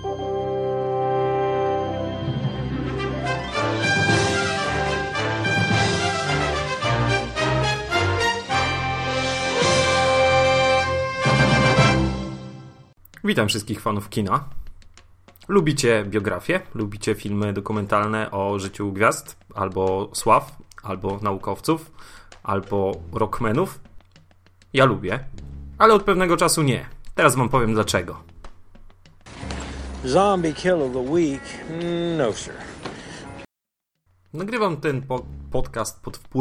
Witam wszystkich fanów kina. Lubicie biografię? Lubicie filmy dokumentalne o życiu gwiazd? Albo sław? Albo naukowców? Albo rockmenów? Ja lubię, ale od pewnego czasu nie. Teraz wam powiem dlaczego. Zombie kill of the week? No, sir. Nagrywam ten podcast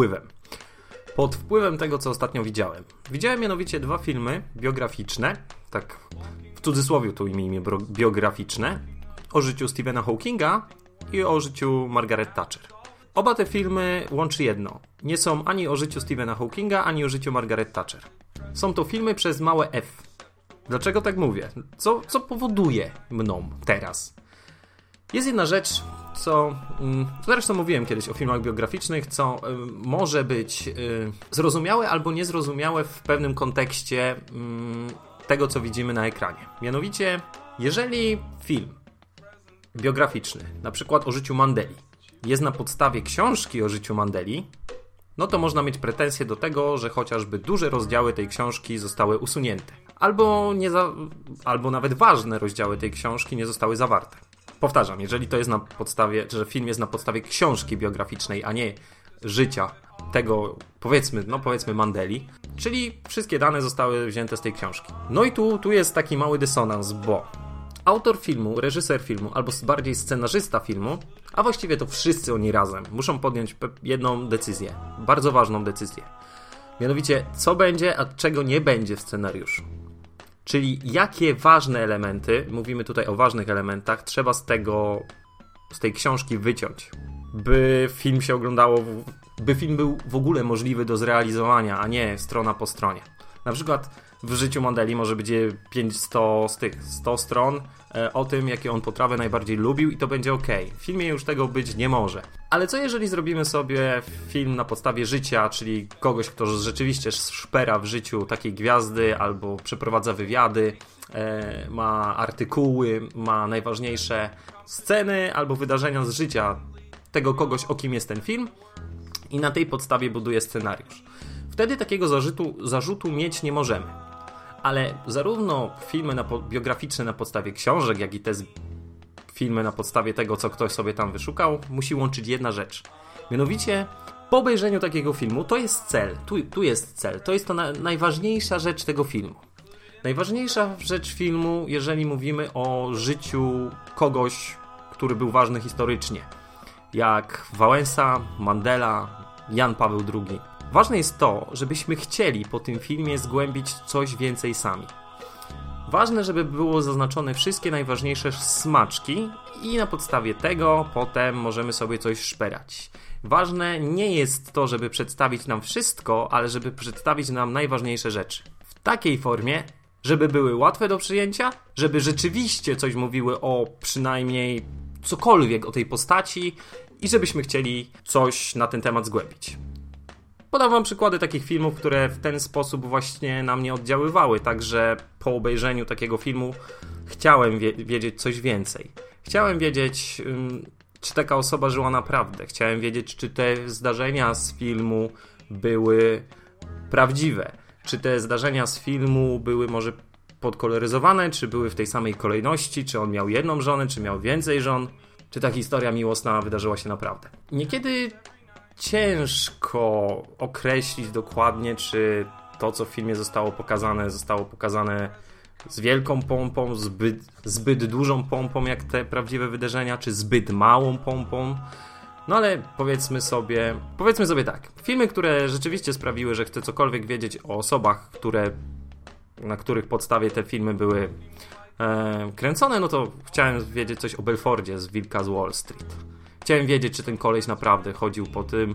pod wpływem tego, co ostatnio widziałem. Widziałem mianowicie 2 filmy biograficzne, tak w cudzysłowie tu imię biograficzne, o życiu Stephena Hawkinga i o życiu Margaret Thatcher. Oba te filmy łączy jedno. Nie są ani o życiu Stephena Hawkinga, ani o życiu Margaret Thatcher. Są to filmy przez małe F. Dlaczego tak mówię? Co powoduje mną teraz? Jest jedna rzecz, co zresztą mówiłem kiedyś o filmach biograficznych, co może być zrozumiałe albo niezrozumiałe w pewnym kontekście tego, co widzimy na ekranie. Mianowicie, jeżeli film biograficzny, na przykład o życiu Mandeli, jest na podstawie książki o życiu Mandeli, no to można mieć pretensje do tego, że chociażby duże rozdziały tej książki zostały usunięte. Albo nawet ważne rozdziały tej książki nie zostały zawarte. Powtarzam, jeżeli to jest na podstawie, że film jest na podstawie książki biograficznej, a nie życia tego, powiedzmy Mandeli, czyli wszystkie dane zostały wzięte z tej książki. No i tu jest taki mały dysonans, bo autor filmu, reżyser filmu, albo bardziej scenarzysta filmu, a właściwie to wszyscy oni razem, muszą podjąć jedną decyzję, bardzo ważną decyzję. Mianowicie, co będzie, a czego nie będzie w scenariuszu. Czyli jakie ważne elementy, mówimy tutaj o ważnych elementach, trzeba z tej książki wyciąć, by film się oglądało, by film był w ogóle możliwy do zrealizowania, a nie strona po stronie. Na przykład w życiu Mandeli może być 100 stron o tym, jakie on potrawy najbardziej lubił i to będzie ok. W filmie już tego być nie może. Ale co jeżeli zrobimy sobie film na podstawie życia, czyli kogoś, kto rzeczywiście szpera w życiu takiej gwiazdy albo przeprowadza wywiady, ma artykuły, ma najważniejsze sceny albo wydarzenia z życia tego kogoś, o kim jest ten film i na tej podstawie buduje scenariusz. Wtedy takiego zarzutu mieć nie możemy. Ale zarówno filmy biograficzne na podstawie książek, jak i te filmy na podstawie tego, co ktoś sobie tam wyszukał, musi łączyć jedna rzecz. Mianowicie, po obejrzeniu takiego filmu, to jest cel. Tu jest cel. To jest to najważniejsza rzecz tego filmu. Najważniejsza rzecz filmu, jeżeli mówimy o życiu kogoś, który był ważny historycznie. Jak Wałęsa, Mandela, Jan Paweł II. Ważne jest to, żebyśmy chcieli po tym filmie zgłębić coś więcej sami. Ważne, żeby było zaznaczone wszystkie najważniejsze smaczki i na podstawie tego potem możemy sobie coś szperać. Ważne nie jest to, żeby przedstawić nam wszystko, ale żeby przedstawić nam najważniejsze rzeczy. W takiej formie, żeby były łatwe do przyjęcia, żeby rzeczywiście coś mówiły o przynajmniej cokolwiek o tej postaci i żebyśmy chcieli coś na ten temat zgłębić. Podam wam przykłady takich filmów, które w ten sposób właśnie na mnie oddziaływały, także po obejrzeniu takiego filmu chciałem wiedzieć coś więcej. Chciałem wiedzieć, czy taka osoba żyła naprawdę. Chciałem wiedzieć, czy te zdarzenia z filmu były prawdziwe. Czy te zdarzenia z filmu były może podkoloryzowane, czy były w tej samej kolejności, czy on miał jedną żonę, czy miał więcej żon, czy ta historia miłosna wydarzyła się naprawdę. Niekiedy ciężko określić dokładnie, czy to, co w filmie zostało pokazane z wielką pompą, zbyt dużą pompą, jak te prawdziwe wydarzenia, czy zbyt małą pompą. No ale powiedzmy sobie tak. Filmy, które rzeczywiście sprawiły, że chcę cokolwiek wiedzieć o osobach, na których podstawie te filmy były kręcone, no to chciałem wiedzieć coś o Belfordzie z Wilka z Wall Street. Chciałem wiedzieć, czy ten koleś naprawdę chodził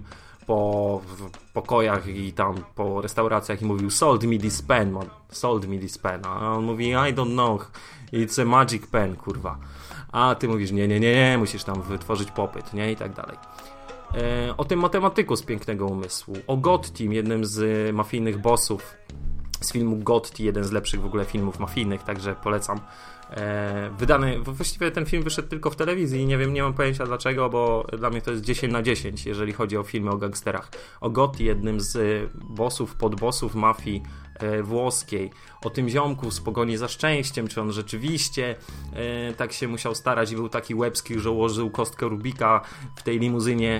po pokojach i tam po restauracjach i mówił sold me this pen, man. Sold me this pen. A on mówi I don't know, it's a magic pen, kurwa. A ty mówisz nie, musisz tam wytworzyć popyt, nie? I tak dalej. O tym matematyku z Pięknego Umysłu. O Gottim, jednym z mafijnych bossów z filmu Gotti, jeden z lepszych w ogóle filmów mafijnych, także polecam. Wydany, właściwie ten film wyszedł tylko w telewizji i nie mam pojęcia dlaczego, bo dla mnie to jest 10/10, jeżeli chodzi o filmy o gangsterach. O Gotti, jednym z podbossów mafii włoskiej, o tym ziomku z Pogoni za szczęściem, czy on rzeczywiście tak się musiał starać i był taki łebski, że ułożył kostkę Rubika w tej limuzynie,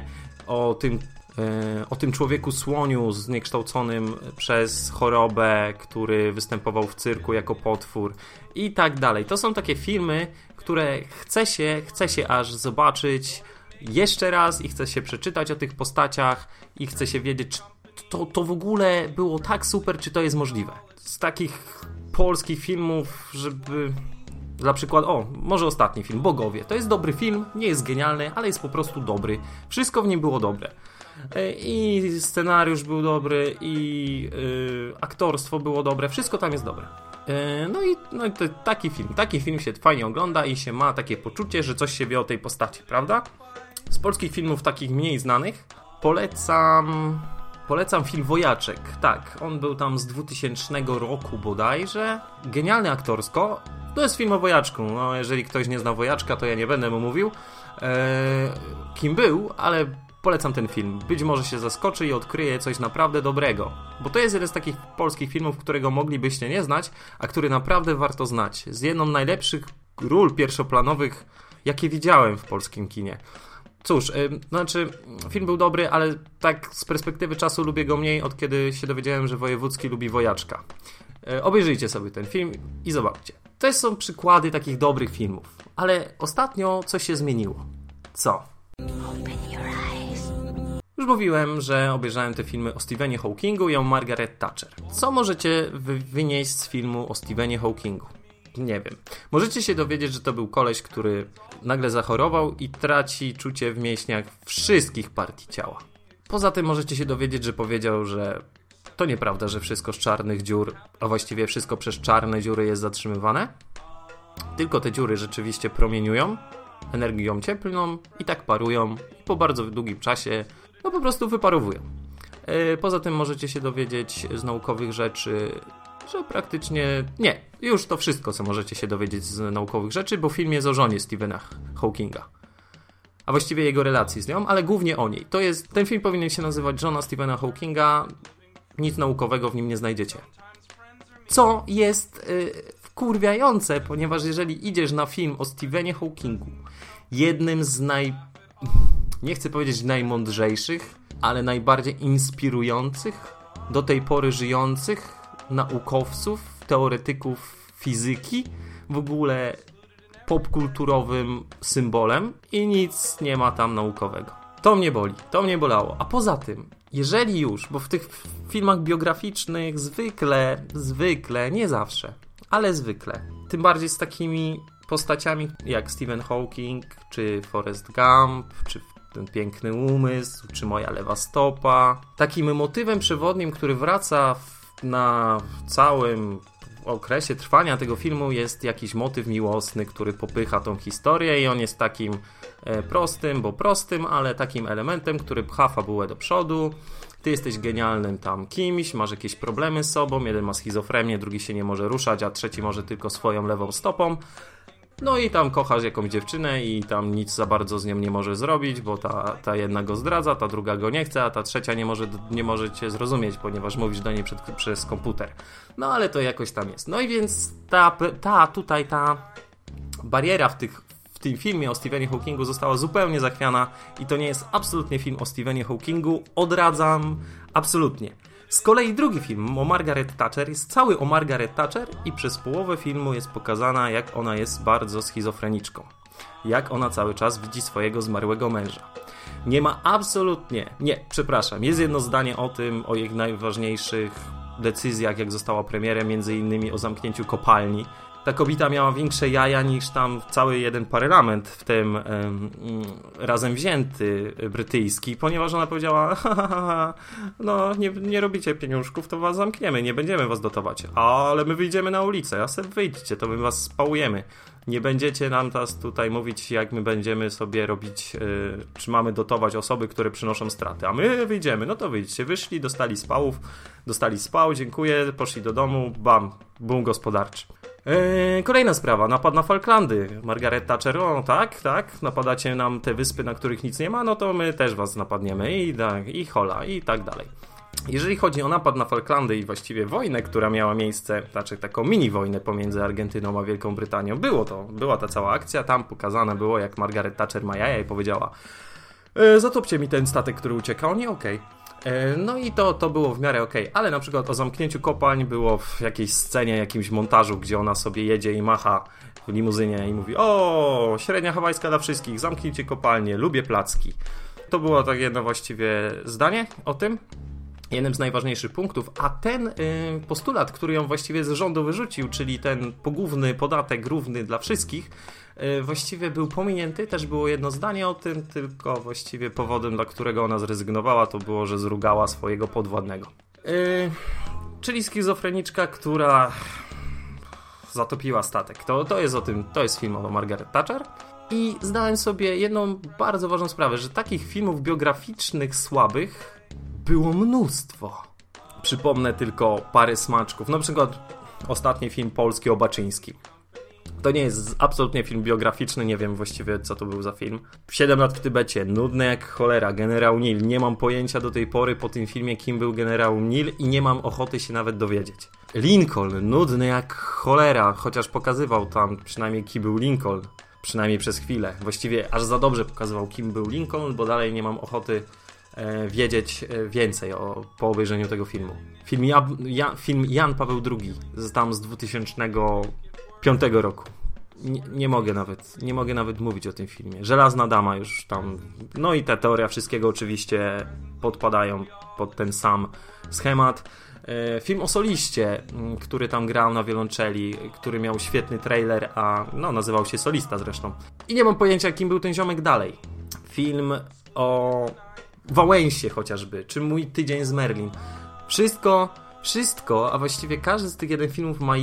o tym człowieku słoniu zniekształconym przez chorobę, który występował w cyrku jako potwór i tak dalej. To są takie filmy, które chce się aż zobaczyć jeszcze raz i chce się przeczytać o tych postaciach i chce się wiedzieć, czy to w ogóle było tak super, czy to jest możliwe. Z takich polskich filmów, żeby... Dla przykładu, może ostatni film, Bogowie. To jest dobry film, nie jest genialny, ale jest po prostu dobry. Wszystko w nim było dobre. I scenariusz był dobry, i aktorstwo było dobre, wszystko tam jest dobre. No i to taki film się fajnie ogląda i się ma takie poczucie, że coś się wie o tej postaci, prawda? Z polskich filmów takich mniej znanych polecam film Wojaczek. Tak, on był tam z 2000 roku bodajże. Genialny aktorsko. To jest film o wojaczku. No, jeżeli ktoś nie zna Wojaczka, to ja nie będę mu mówił, kim był, ale polecam ten film. Być może się zaskoczy i odkryje coś naprawdę dobrego. Bo to jest jeden z takich polskich filmów, którego moglibyście nie znać, a który naprawdę warto znać. Z jedną z najlepszych ról pierwszoplanowych, jakie widziałem w polskim kinie. Cóż, film był dobry, ale tak z perspektywy czasu lubię go mniej, od kiedy się dowiedziałem, że Wojewódzki lubi Wojaczka. Obejrzyjcie sobie ten film i zobaczcie. To są przykłady takich dobrych filmów. Ale ostatnio coś się zmieniło. Co? Już mówiłem, że obejrzałem te filmy o Stephenie Hawkingu i o Margaret Thatcher. Co możecie wynieść z filmu o Stephenie Hawkingu? Nie wiem. Możecie się dowiedzieć, że to był koleś, który nagle zachorował i traci czucie w mięśniach wszystkich partii ciała. Poza tym możecie się dowiedzieć, że powiedział, że to nieprawda, że wszystko z czarnych dziur, a właściwie wszystko przez czarne dziury jest zatrzymywane. Tylko te dziury rzeczywiście promieniują energią cieplną i tak parują i po bardzo długim czasie po prostu wyparowują. Poza tym możecie się dowiedzieć z naukowych rzeczy, że praktycznie... Nie, już to wszystko, co możecie się dowiedzieć z naukowych rzeczy, bo film jest o żonie Stephena Hawkinga. A właściwie jego relacji z nią, ale głównie o niej. Ten film powinien się nazywać Żona Stephena Hawkinga. Nic naukowego w nim nie znajdziecie. Co jest wkurwiające, ponieważ jeżeli idziesz na film o Stephenie Hawkingu, jednym z nie chcę powiedzieć najmądrzejszych, ale najbardziej inspirujących do tej pory żyjących naukowców, teoretyków fizyki, w ogóle popkulturowym symbolem i nic nie ma tam naukowego. To mnie boli, to mnie bolało. A poza tym, jeżeli już, bo w tych filmach biograficznych zwykle, nie zawsze, ale zwykle, tym bardziej z takimi postaciami jak Stephen Hawking, czy Forrest Gump, czy Ten piękny umysł, czy Moja lewa stopa. Takim motywem przewodnim, który wraca na całym okresie trwania tego filmu, jest jakiś motyw miłosny, który popycha tą historię i on jest takim prostym, ale takim elementem, który pcha fabułę do przodu. Ty jesteś genialnym tam kimś, masz jakieś problemy z sobą, jeden ma schizofrenię, drugi się nie może ruszać, a trzeci może tylko swoją lewą stopą. No i tam kochasz jakąś dziewczynę i tam nic za bardzo z nią nie może zrobić, bo ta jedna go zdradza, ta druga go nie chce, a ta trzecia nie może cię zrozumieć, ponieważ mówisz do niej przez komputer. No ale to jakoś tam jest. No i więc ta bariera w tym filmie o Stephenie Hawkingu została zupełnie zachwiana i to nie jest absolutnie film o Stephenie Hawkingu. Odradzam absolutnie. Z kolei drugi film o Margaret Thatcher jest cały o Margaret Thatcher i przez połowę filmu jest pokazana, jak ona jest bardzo schizofreniczką. Jak ona cały czas widzi swojego zmarłego męża. Nie ma absolutnie... Nie, przepraszam. Jest jedno zdanie o tym, o jej najważniejszych decyzjach, jak została premierem, między innymi o zamknięciu kopalni. ta kobieta miała większe jaja niż tam cały jeden parlament, w tym razem wzięty brytyjski, ponieważ ona powiedziała, no nie robicie pieniążków, to was zamkniemy, nie będziemy was dotować, ale my wyjdziemy na ulicę, a sobie wyjdźcie, to my was spałujemy. Nie będziecie nam teraz tutaj mówić, jak my będziemy sobie robić, czy mamy dotować osoby, które przynoszą straty. A my wyjdziemy, no to wyjdźcie. Wyszli, dostali spał, dziękuję, poszli do domu, bam, boom gospodarczy. Kolejna sprawa, napad na Falklandy. Margaret Thatcher, o tak, napadacie nam te wyspy, na których nic nie ma, no to my też was napadniemy i hola, i tak dalej. Jeżeli chodzi o napad na Falklandy i właściwie wojnę, która miała miejsce, znaczy taką mini wojnę pomiędzy Argentyną a Wielką Brytanią, była ta cała akcja, tam pokazane było, jak Margaret Thatcher ma jaja i powiedziała, zatopcie mi ten statek, który ucieka, nie okej. No i to było w miarę okej, ale na przykład o zamknięciu kopalń było w jakiejś scenie, jakimś montażu, gdzie ona sobie jedzie i macha w limuzynie i mówi, o, średnia hawajska dla wszystkich, zamknijcie kopalnie, lubię placki. To było tak jedno właściwie zdanie o tym. Jednym z najważniejszych punktów, a ten postulat, który ją właściwie z rządu wyrzucił, czyli ten pogłówny podatek równy dla wszystkich, właściwie był pominięty, też było jedno zdanie o tym, tylko właściwie powodem, dla którego ona zrezygnowała, to było, że zrugała swojego podwładnego. Czyli schizofreniczka, która zatopiła statek. To jest film o Margaret Thatcher. I zdałem sobie jedną bardzo ważną sprawę, że takich filmów biograficznych słabych było mnóstwo. Przypomnę tylko parę smaczków. Na przykład ostatni film polski o Baczyńskim. To nie jest absolutnie film biograficzny, nie wiem właściwie co to był za film. 7 lat w Tybecie, nudny jak cholera, generał Nil. Nie mam pojęcia do tej pory po tym filmie, kim był generał Nil i nie mam ochoty się nawet dowiedzieć. Lincoln, nudny jak cholera, chociaż pokazywał tam przynajmniej kim był Lincoln. Przynajmniej przez chwilę. Właściwie aż za dobrze pokazywał kim był Lincoln, bo dalej nie mam ochoty wiedzieć więcej po obejrzeniu tego filmu. Film Jan Paweł II tam z 2005 roku. Nie mogę nawet mówić o tym filmie. Żelazna dama już tam. No i ta teoria wszystkiego oczywiście podpadają pod ten sam schemat. Film o soliście, który tam grał na wiolonczeli, który miał świetny trailer, a no nazywał się Solista zresztą. I nie mam pojęcia, kim był ten ziomek dalej. Film o Wałęsie chociażby, czy Mój tydzień z Merlin. Wszystko, a właściwie każdy z tych jeden filmów ma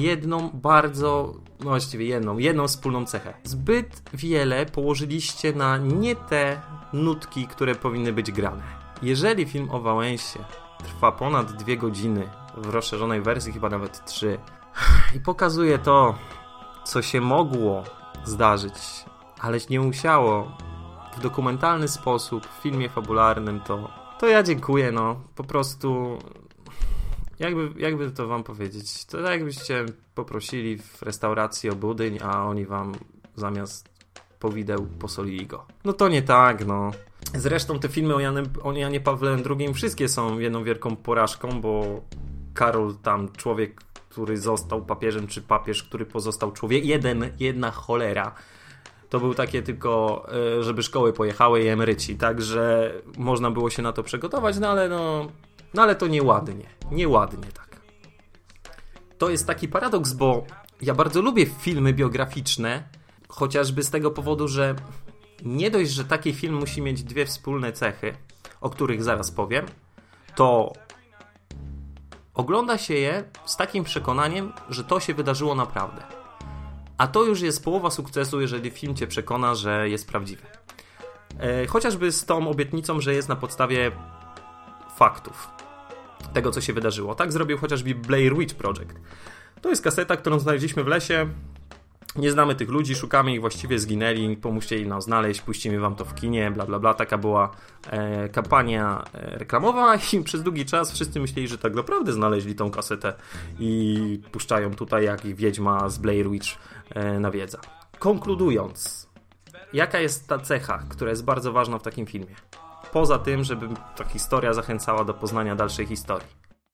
jedną wspólną cechę. Zbyt wiele położyliście na nie te nutki, które powinny być grane. Jeżeli film o Wałęsie trwa ponad 2 godziny, w rozszerzonej wersji chyba nawet 3, i pokazuje to, co się mogło zdarzyć, ale nie musiało, w dokumentalny sposób, w filmie fabularnym, to ja dziękuję, no. Po prostu, jakby to wam powiedzieć, to jakbyście poprosili w restauracji o budyń, a oni wam zamiast powideł posolili go. No to nie tak, no. Zresztą te filmy o Janie Pawle II wszystkie są jedną wielką porażką, bo Karol tam, człowiek, który został papieżem, czy papież, który pozostał człowiekiem, jedna cholera. To był takie tylko, żeby szkoły pojechały i emeryci, także można było się na to przygotować, ale to nieładnie tak. To jest taki paradoks, bo ja bardzo lubię filmy biograficzne, chociażby z tego powodu, że nie dość, że taki film musi mieć 2 wspólne cechy, o których zaraz powiem, to ogląda się je z takim przekonaniem, że to się wydarzyło naprawdę. A to już jest połowa sukcesu, jeżeli film cię przekona, że jest prawdziwy. Chociażby z tą obietnicą, że jest na podstawie faktów tego, co się wydarzyło. Tak zrobił chociażby Blair Witch Project. To jest kaseta, którą znaleźliśmy w lesie. Nie znamy tych ludzi, szukamy ich, właściwie zginęli, pomóżcie im nam znaleźć, puścimy wam to w kinie, bla bla bla. Taka była kampania reklamowa i przez długi czas wszyscy myśleli, że tak naprawdę znaleźli tą kasetę i puszczają tutaj, jak ich wiedźma z Blair Witch nawiedza. Konkludując, jaka jest ta cecha, która jest bardzo ważna w takim filmie? Poza tym, żeby ta historia zachęcała do poznania dalszej historii.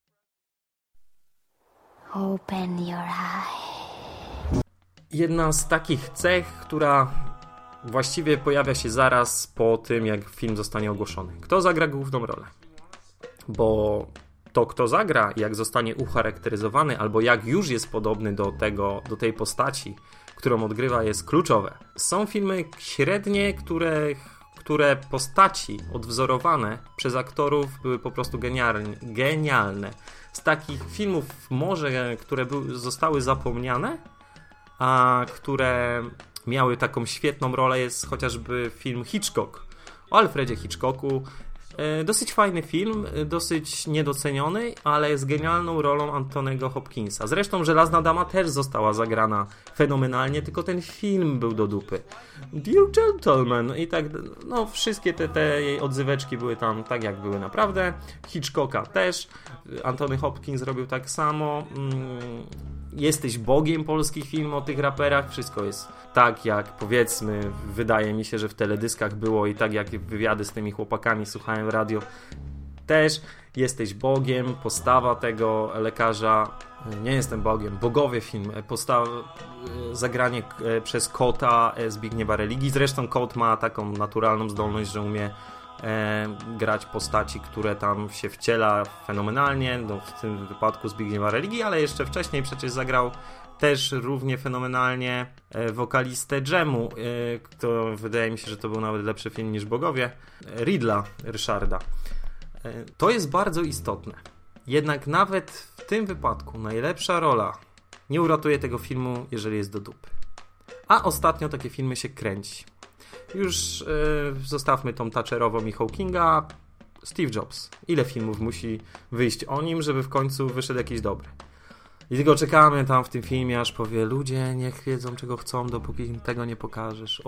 Open your eyes. Jedna z takich cech, która właściwie pojawia się zaraz po tym, jak film zostanie ogłoszony. Kto zagra główną rolę? Bo to, kto zagra, jak zostanie ucharakteryzowany, albo jak już jest podobny do tej postaci, którą odgrywa, jest kluczowe. Są filmy średnie, które postaci odwzorowane przez aktorów były po prostu genialne. Z takich filmów może, które zostały zapomniane, a które miały taką świetną rolę, jest chociażby film Hitchcock o Alfredzie Hitchcocku. Dosyć fajny film, dosyć niedoceniony, ale z genialną rolą Anthony'ego Hopkinsa. Zresztą Żelazna Dama też została zagrana fenomenalnie, tylko ten film był do dupy. Dear Gentleman i tak, no wszystkie te jej odzyweczki były tam tak, jak były naprawdę. Hitchcocka też. Anthony Hopkins robił tak samo. Jesteś Bogiem polskich filmów o tych raperach. Wszystko jest tak, jak powiedzmy, wydaje mi się, że w teledyskach było i tak jak wywiady z tymi chłopakami słuchałem w radio. Też Jesteś Bogiem, postawa tego lekarza, nie jestem Bogiem, Bogowie film, zagranie przez Kota Zbigniewa Religi. Zresztą Kot ma taką naturalną zdolność, że umie grać postaci, które tam się wciela fenomenalnie, no, w tym wypadku Zbigniewa Religi, ale jeszcze wcześniej przecież zagrał też równie fenomenalnie wokalistę Dżemu, to wydaje mi się, że to był nawet lepszy film niż Bogowie, Ridla Ryszarda. To jest bardzo istotne. Jednak nawet w tym wypadku najlepsza rola nie uratuje tego filmu, jeżeli jest do dupy. A ostatnio takie filmy się kręci. Już zostawmy tą Thatcherową i Hawkinga. Steve Jobs. Ile filmów musi wyjść o nim, żeby w końcu wyszedł jakiś dobry? I tylko czekamy tam w tym filmie, aż powie, ludzie niech wiedzą, czego chcą, dopóki im tego nie pokażesz.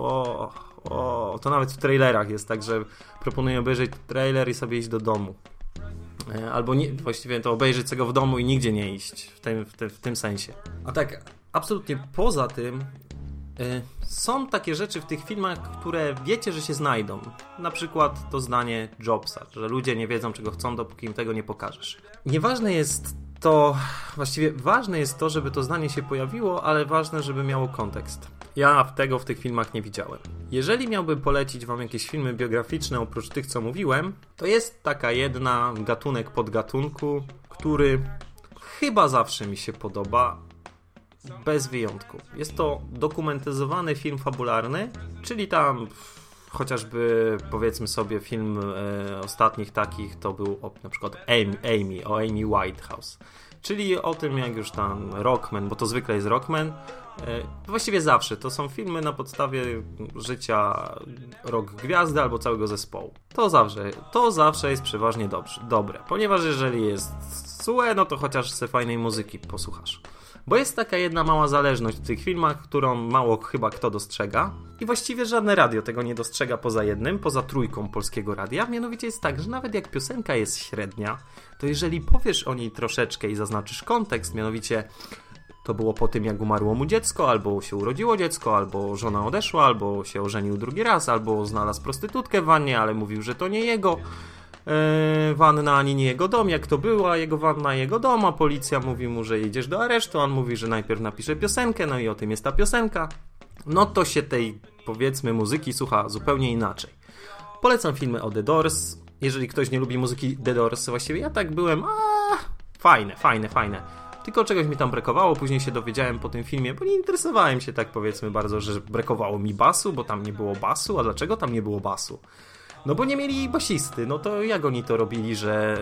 To nawet w trailerach jest tak, że proponuję obejrzeć trailer i sobie iść do domu. Albo nie, właściwie to obejrzeć tego w domu i nigdzie nie iść, w tym sensie. A tak, absolutnie poza tym, są takie rzeczy w tych filmach, które wiecie, że się znajdą. Na przykład to zdanie Jobsa, że ludzie nie wiedzą, czego chcą, dopóki im tego nie pokażesz. Ważne jest to, żeby to zdanie się pojawiło, ale ważne, żeby miało kontekst. Ja tego w tych filmach nie widziałem. Jeżeli miałbym polecić wam jakieś filmy biograficzne oprócz tych, co mówiłem, to jest taka jedna gatunek podgatunku, który chyba zawsze mi się podoba, bez wyjątku. Jest to dokumentyzowany film fabularny, czyli tam chociażby powiedzmy sobie film ostatnich takich to był na przykład Amy Whitehouse. Czyli o tym, jak już tam Rockman, bo to zwykle jest Rockman. Właściwie zawsze. To są filmy na podstawie życia rock gwiazdy albo całego zespołu. To zawsze jest przeważnie dobre. Ponieważ jeżeli jest złe, no to chociaż se fajnej muzyki posłuchasz. Bo jest taka jedna mała zależność w tych filmach, którą mało chyba kto dostrzega. I właściwie żadne radio tego nie dostrzega poza trójką polskiego radia. Mianowicie jest tak, że nawet jak piosenka jest średnia, to jeżeli powiesz o niej troszeczkę i zaznaczysz kontekst, mianowicie to było po tym, jak umarło mu dziecko, albo się urodziło dziecko, albo żona odeszła, albo się ożenił drugi raz, albo znalazł prostytutkę w wannie, ale mówił, że to nie jego wanna, ani nie jego dom, jak to była jego wanna, jego dom, a policja mówi mu, że idziesz do aresztu, on mówi, że najpierw napisze piosenkę, no i o tym jest ta piosenka. No to się tej, powiedzmy, muzyki słucha zupełnie inaczej. Polecam filmy o The Doors. Jeżeli ktoś nie lubi muzyki The Doors, właściwie ja tak byłem, fajne. Tylko czegoś mi tam brakowało, później się dowiedziałem po tym filmie, bo nie interesowałem się tak, powiedzmy, bardzo, że brakowało mi basu, bo tam nie było basu. A dlaczego tam nie było basu? No bo nie mieli basisty, no to jak oni to robili, że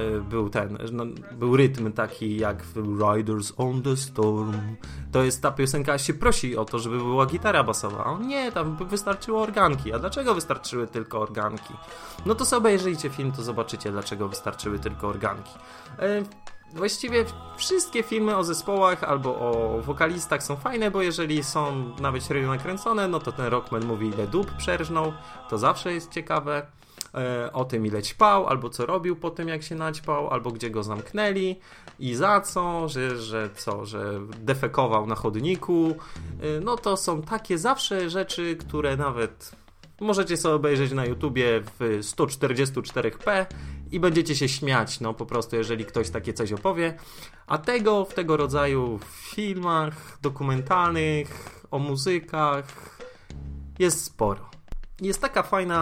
był rytm taki jak w Riders on the Storm. To jest ta piosenka, się prosi o to, żeby była gitara basowa. O nie, tam wystarczyło organki. A dlaczego wystarczyły tylko organki? No to sobie obejrzyjcie film, to zobaczycie, dlaczego wystarczyły tylko organki. Właściwie wszystkie filmy o zespołach albo o wokalistach są fajne, bo jeżeli są nawet średnio nakręcone, no to ten Rockman mówi, ile dób przerżnął, to zawsze jest ciekawe. O tym, ile ćpał, albo co robił po tym, jak się naćpał, albo gdzie go zamknęli i za co, że defekował na chodniku. No to są takie zawsze rzeczy, które nawet możecie sobie obejrzeć na YouTubie w 144p i będziecie się śmiać, no po prostu, jeżeli ktoś takie coś opowie. A w tego rodzaju filmach dokumentalnych, o muzykach jest sporo. Jest taka fajna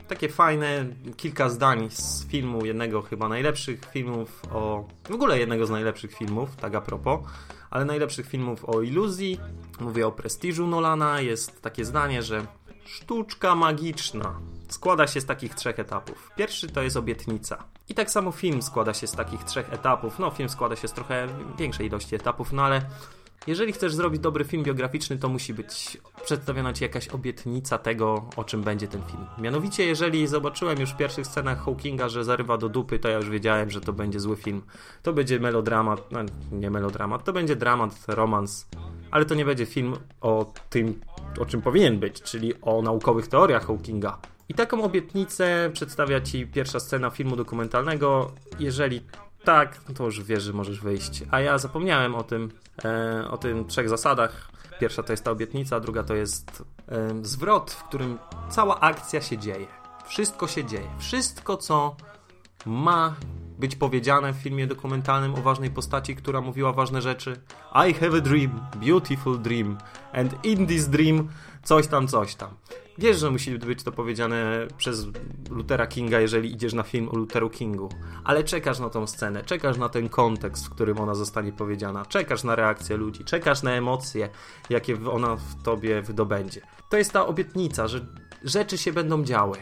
takie fajne, kilka zdań z filmu, jednego chyba najlepszych filmów w ogóle jednego z najlepszych filmów, tak a propos, ale najlepszych filmów o iluzji, mówię o Prestiżu Nolana, jest takie zdanie, że sztuczka magiczna składa się z takich 3 etapów. Pierwszy to jest obietnica. I tak samo film składa się z takich 3 etapów. No, film składa się z trochę większej ilości etapów, no ale jeżeli chcesz zrobić dobry film biograficzny, to musi być przedstawiona ci jakaś obietnica tego, o czym będzie ten film. Mianowicie, jeżeli zobaczyłem już w pierwszych scenach Hawkinga, że zarywa do dupy, to ja już wiedziałem, że to będzie zły film. To będzie melodramat, no nie melodramat, to będzie dramat, romans, ale to nie będzie film o tym, o czym powinien być, czyli o naukowych teoriach Hawkinga. I taką obietnicę przedstawia ci pierwsza scena filmu dokumentalnego. Jeżeli tak, to już wiesz, że możesz wyjść. A ja zapomniałem o tym 3 zasadach. Pierwsza to jest ta obietnica, druga to jest zwrot, w którym cała akcja się dzieje. Wszystko się dzieje. Wszystko, co ma być powiedziane w filmie dokumentalnym o ważnej postaci, która mówiła ważne rzeczy. I have a dream, beautiful dream, and in this dream coś tam, coś tam. Wiesz, że musi być to powiedziane przez Luthera Kinga, jeżeli idziesz na film o Lutheru Kingu, ale czekasz na tą scenę, czekasz na ten kontekst, w którym ona zostanie powiedziana, czekasz na reakcję ludzi, czekasz na emocje, jakie ona w tobie wydobędzie. To jest ta obietnica, że rzeczy się będą działy,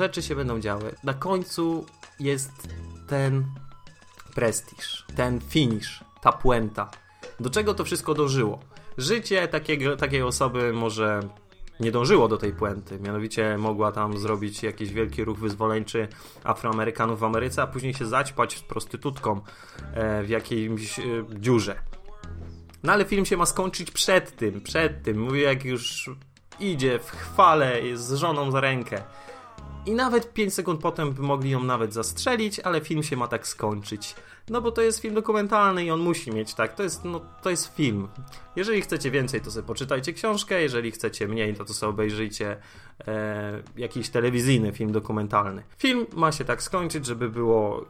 Na końcu jest ten prestiż, ten finish, ta puenta. Do czego to wszystko dążyło? Życie takiej osoby może nie dążyło do tej puenty, mianowicie mogła tam zrobić jakiś wielki ruch wyzwoleńczy Afroamerykanów w Ameryce, a później się zaćpać z prostytutką w jakiejś dziurze. No ale film się ma skończyć przed tym. Mówię, jak już idzie w chwale, jest z żoną za rękę. I nawet 5 sekund potem by mogli ją nawet zastrzelić, ale film się ma tak skończyć. No bo to jest film dokumentalny i on musi mieć tak. To jest film. Jeżeli chcecie więcej, to sobie poczytajcie książkę. Jeżeli chcecie mniej, to sobie obejrzyjcie jakiś telewizyjny film dokumentalny. Film ma się tak skończyć, żeby było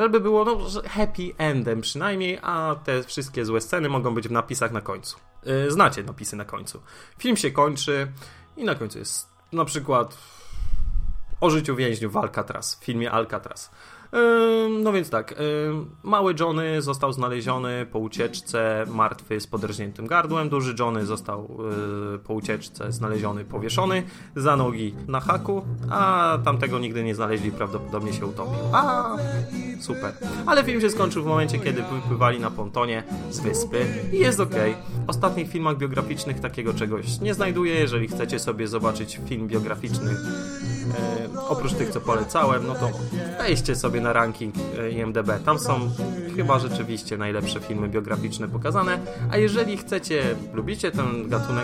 happy endem przynajmniej, a te wszystkie złe sceny mogą być w napisach na końcu. Znacie napisy na końcu. Film się kończy i na końcu jest na przykład o życiu więźniów w Alcatraz, w filmie Alcatraz. No więc tak, mały Johnny został znaleziony po ucieczce martwy z poderżniętym gardłem, duży Johnny został po ucieczce znaleziony powieszony za nogi na haku, a tamtego nigdy nie znaleźli, prawdopodobnie się utopił. Super. Ale film się skończył w momencie, kiedy wypływali na pontonie z wyspy i jest okej. W ostatnich filmach biograficznych takiego czegoś nie znajduję. Jeżeli chcecie sobie zobaczyć film biograficzny oprócz tych, co polecałem, no to wejdźcie sobie na ranking IMDb. Tam są chyba rzeczywiście najlepsze filmy biograficzne pokazane, a jeżeli lubicie ten gatunek,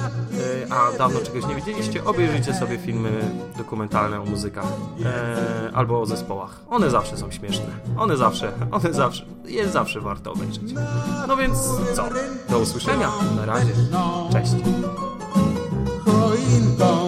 a dawno czegoś nie widzieliście, obejrzyjcie sobie filmy dokumentalne o muzykach albo o zespołach. One zawsze są śmieszne. Jest zawsze warto obejrzeć. No więc co? Do usłyszenia. Na razie. Cześć.